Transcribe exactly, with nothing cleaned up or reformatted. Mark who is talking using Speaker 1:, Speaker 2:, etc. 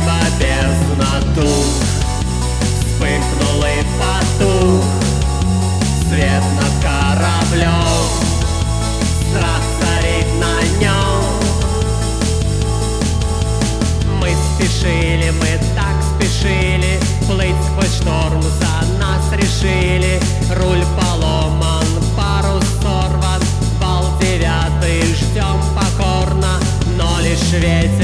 Speaker 1: небо бездна туч, вспыхнул и потух свет над кораблем, страх царит на нем. Мы спешили, мы так спешили, плыть сквозь шторм за нас решили. Руль поломан, парус сорван, вал девятый ждем покорно, но лишь ветер